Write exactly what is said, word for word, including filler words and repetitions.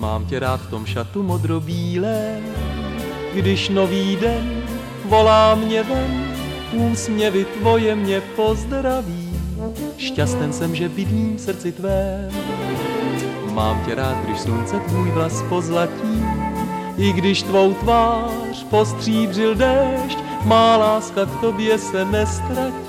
Mám tě rád v tom šatu modrobílém, když nový den volá mě ven, úsměvy tvoje mě pozdraví. Šťasten jsem, že bydlím v srdci tvém. Mám tě rád, když slunce tvůj vlas pozlatí, i když tvou tvář postříbřil déšť, má láska k tobě se nestratí.